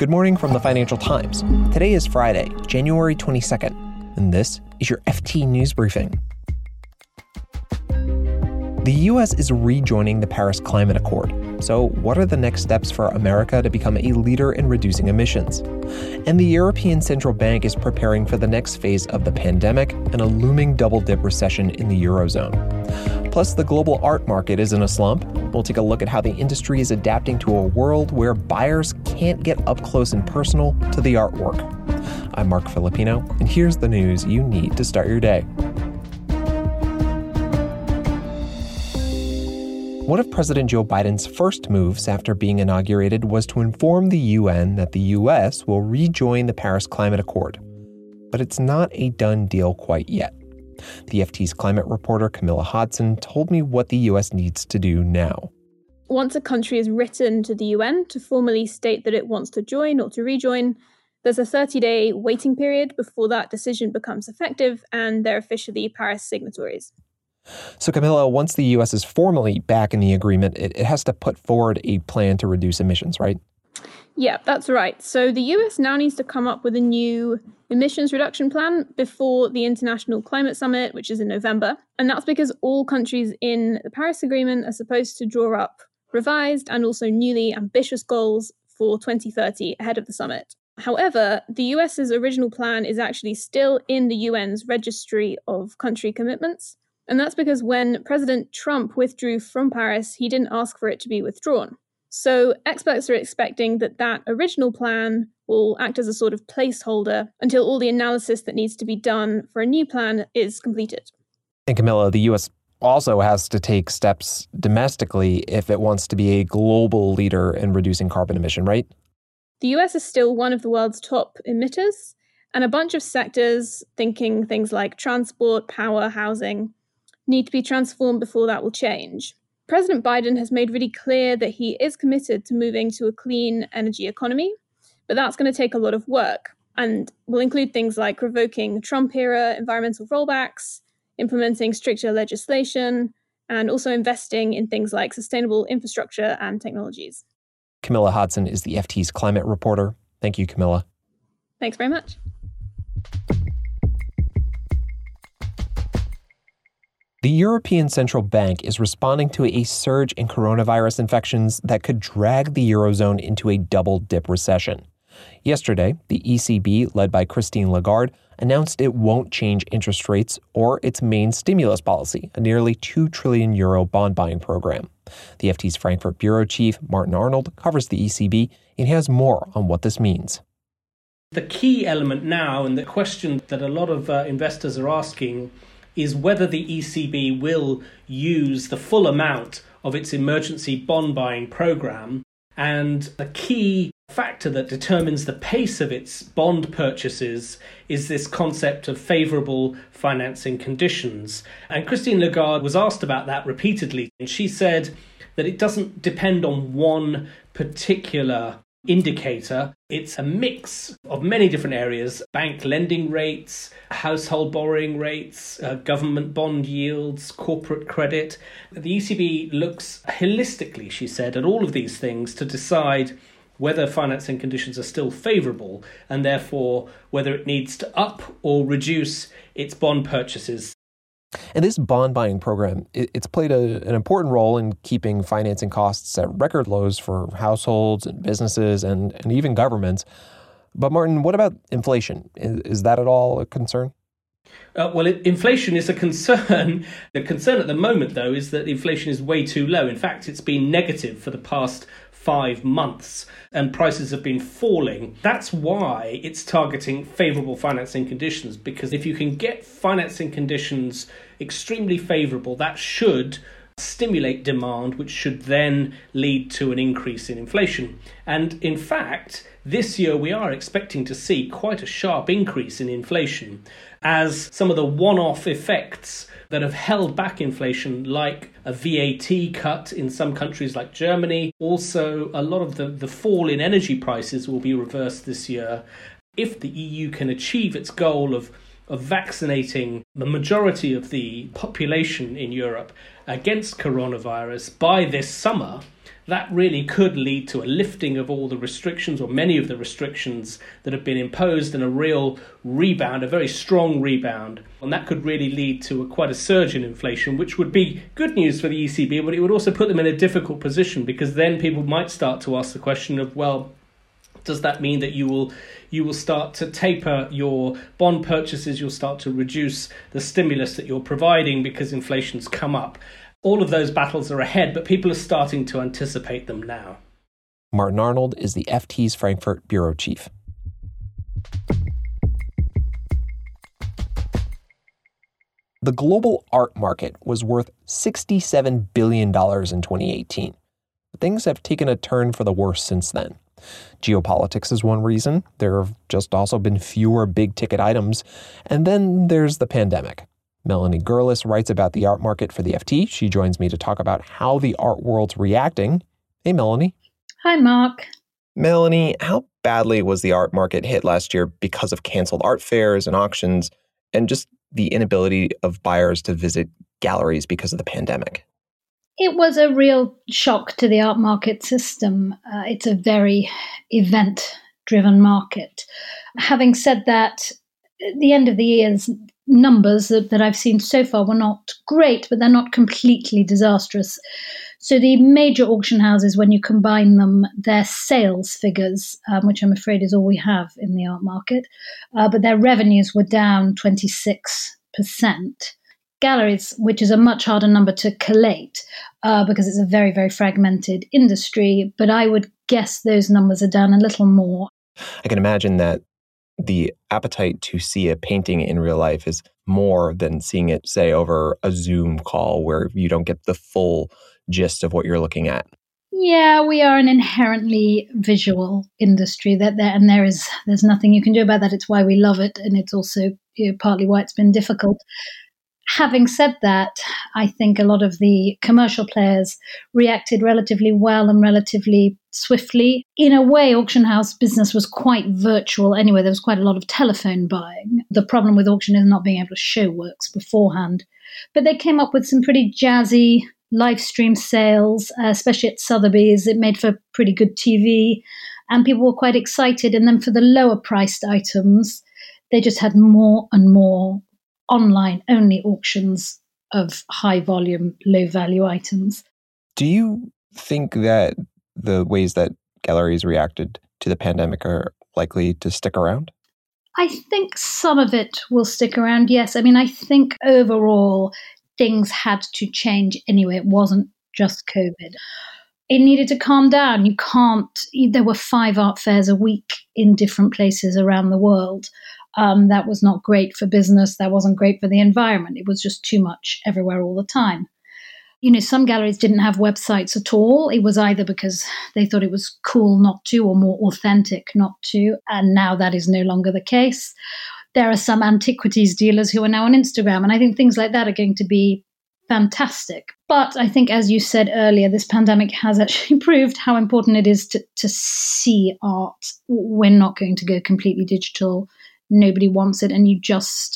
Good morning from the Financial Times. Today is Friday, January 22nd, and this is your FT News Briefing. The U.S. is rejoining the Paris Climate Accord. So what are the next steps for America to become a leader in reducing emissions? And the European Central Bank is preparing for the next phase of the pandemic and a looming double-dip recession in the Eurozone. Plus, the global art market is in a slump. We'll take a look at how the industry is adapting to a world where buyers can't get up close and personal to the artwork. I'm Mark Filipino, and here's the news you need to start your day. One of President Joe Biden's first moves after being inaugurated was to inform the UN that the U.S. will rejoin the Paris Climate Accord. But it's not a done deal quite yet. The FT's climate reporter Camilla Hodson told me what the U.S. needs to do now. Once a country is written to the UN to formally state that it wants to join or to rejoin, there's a 30-day waiting period before that decision becomes effective and they're officially Paris signatories. So Camilla, once the U.S. is formally back in the agreement, it has to put forward a plan to reduce emissions, right? Yeah, that's right. So the US now needs to come up with a new emissions reduction plan before the International Climate Summit, which is in November. And that's because all countries in the Paris Agreement are supposed to draw up revised and also newly ambitious goals for 2030 ahead of the summit. However, the US's original plan is actually still in the UN's registry of country commitments. And that's because when President Trump withdrew from Paris, he didn't ask for it to be withdrawn. So experts are expecting that original plan will act as a sort of placeholder until all the analysis that needs to be done for a new plan is completed. And Camilla, the U.S. also has to take steps domestically if it wants to be a global leader in reducing carbon emission, right? The US is still one of the world's top emitters, and a bunch of sectors, thinking things like transport, power, housing, need to be transformed before that will change. President Biden has made really clear that he is committed to moving to a clean energy economy, but that's going to take a lot of work and will include things like revoking Trump-era environmental rollbacks, implementing stricter legislation, and also investing in things like sustainable infrastructure and technologies. Camilla Hodson is the FT's climate reporter. Thank you, Camilla. Thanks very much. The European Central Bank is responding to a surge in coronavirus infections that could drag the Eurozone into a double-dip recession. Yesterday, the ECB, led by Christine Lagarde, announced it won't change interest rates or its main stimulus policy, a nearly €2 trillion bond buying program. The FT's Frankfurt bureau chief, Martin Arnold, covers the ECB and has more on what this means. The key element now, and the question that a lot of investors are asking, is whether the ECB will use the full amount of its emergency bond buying program. And a key factor that determines the pace of its bond purchases is this concept of favourable financing conditions. And Christine Lagarde was asked about that repeatedly. And she said that it doesn't depend on one particular indicator. It's a mix of many different areas: bank lending rates, household borrowing rates, government bond yields, corporate credit. The ECB looks holistically, she said, at all of these things to decide whether financing conditions are still favourable and therefore whether it needs to up or reduce its bond purchases. And this bond buying program, it's played an important role in keeping financing costs at record lows for households and businesses and even governments. But Martin, what about inflation? Is that at all a concern? Inflation is a concern. The concern at the moment, though, is that inflation is way too low. In fact, it's been negative for the past 5 months and prices have been falling. That's why it's targeting favourable financing conditions, because if you can get financing conditions extremely favourable, that should stimulate demand, which should then lead to an increase in inflation. And in fact, this year we are expecting to see quite a sharp increase in inflation as some of the one-off effects that have held back inflation, like a VAT cut in some countries like Germany. Also, a lot of the fall in energy prices will be reversed this year. If the EU can achieve its goal of vaccinating the majority of the population in Europe against coronavirus by this summer, that really could lead to a lifting of all the restrictions, or many of the restrictions that have been imposed, and a real rebound, a very strong rebound. And that could really lead to quite a surge in inflation, which would be good news for the ECB, but it would also put them in a difficult position, because then people might start to ask the question of, well, does that mean that you will start to taper your bond purchases, you'll start to reduce the stimulus that you're providing because inflation's come up? All of those battles are ahead, but people are starting to anticipate them now. Martin Arnold is the FT's Frankfurt bureau chief. The global art market was worth $67 billion in 2018. But things have taken a turn for the worse since then. Geopolitics is one reason. There have just also been fewer big-ticket items. And then there's the pandemic. Melanie Gurlis writes about the art market for the FT. She joins me to talk about how the art world's reacting. Hey, Melanie. Hi, Mark. Melanie, how badly was the art market hit last year because of canceled art fairs and auctions, and just the inability of buyers to visit galleries because of the pandemic? It was a real shock to the art market system. It's a very event-driven market. Having said that, at the end of the year's numbers that I've seen so far were not great, but they're not completely disastrous. So the major auction houses, when you combine them, their sales figures, which I'm afraid is all we have in the art market, but their revenues were down 26%. Galleries, which is a much harder number to collate because it's a very, very fragmented industry, but I would guess those numbers are down a little more. I can imagine that the appetite to see a painting in real life is more than seeing it, say, over a Zoom call where you don't get the full gist of what you're looking at. Yeah, we are an inherently visual industry, and there's nothing you can do about that. It's why we love it, and it's also partly why it's been difficult. Having said that, I think a lot of the commercial players reacted relatively well and relatively swiftly. In a way, auction house business was quite virtual anyway. There was quite a lot of telephone buying. The problem with auction is not being able to show works beforehand. But they came up with some pretty jazzy live stream sales, especially at Sotheby's. It made for pretty good TV, and people were quite excited. And then for the lower priced items, they just had more and more online-only auctions of high-volume, low-value items. Do you think that the ways that galleries reacted to the pandemic are likely to stick around? I think some of it will stick around, yes. I mean, I think overall things had to change anyway. It wasn't just COVID. It needed to calm down. There were 5 art fairs a week in different places around the world. That was not great for business. That wasn't great for the environment. It was just too much everywhere all the time. Some galleries didn't have websites at all. It was either because they thought it was cool not to, or more authentic not to. And now that is no longer the case. There are some antiquities dealers who are now on Instagram. And I think things like that are going to be fantastic. But I think, as you said earlier, this pandemic has actually proved how important it is to see art. We're not going to go completely digital. Nobody wants it, and you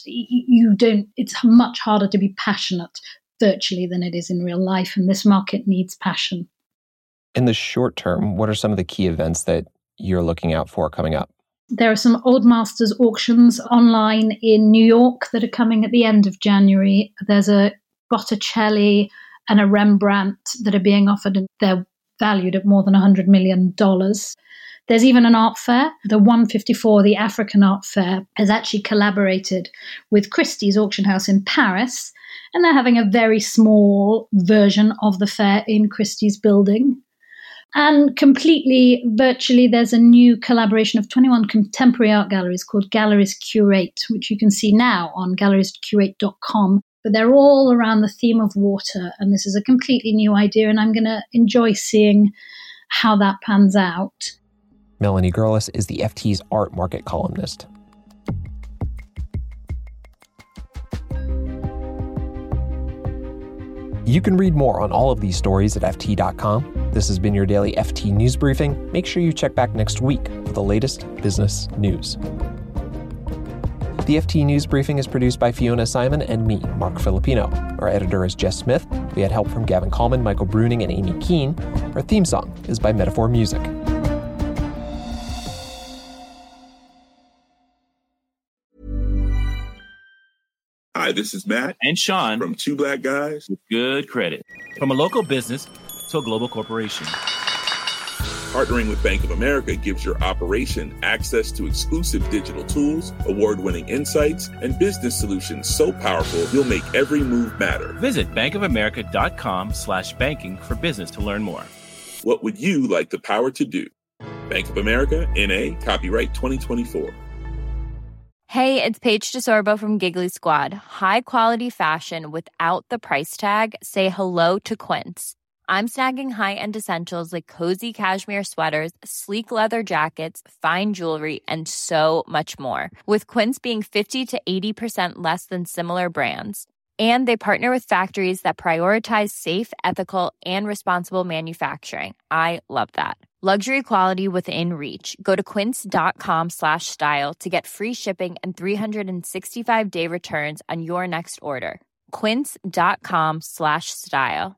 don't, it's much harder to be passionate virtually than it is in real life, and this market needs passion. In the short term, what are some of the key events that you're looking out for coming up? There are some Old Masters auctions online in New York that are coming at the end of January. There's a Botticelli and a Rembrandt that are being offered, and they're valued at more than $100 million. There's even an art fair. The 154, the African Art Fair, has actually collaborated with Christie's auction house in Paris, and they're having a very small version of the fair in Christie's building. And completely virtually, there's a new collaboration of 21 contemporary art galleries called Galleries Curate, which you can see now on galleriescurate.com. But they're all around the theme of water, and this is a completely new idea, and I'm going to enjoy seeing how that pans out. Melanie Gurlis is the FT's art market columnist. You can read more on all of these stories at FT.com. This has been your daily FT News Briefing. Make sure you check back next week for the latest business news. The FT News Briefing is produced by Fiona Simon and me, Mark Filipino. Our editor is Jess Smith. We had help from Gavin Coleman, Michael Bruning, and Amy Keene. Our theme song is by Metaphor Music. Hi, this is Matt and Sean from Two Black Guys with Good Credit. From a local business to a global corporation. Partnering with Bank of America gives your operation access to exclusive digital tools, award-winning insights, and business solutions so powerful you'll make every move matter. Visit bankofamerica.com/banking for business to learn more. What would you like the power to do? Bank of America, N.A., copyright 2024. Hey, it's Paige DeSorbo from Giggly Squad. High quality fashion without the price tag. Say hello to Quince. I'm snagging high-end essentials like cozy cashmere sweaters, sleek leather jackets, fine jewelry, and so much more. With Quince being 50 to 80% less than similar brands. And they partner with factories that prioritize safe, ethical, and responsible manufacturing. I love that. Luxury quality within reach. Go to quince.com/style to get free shipping and 365-day returns on your next order. Quince.com/style.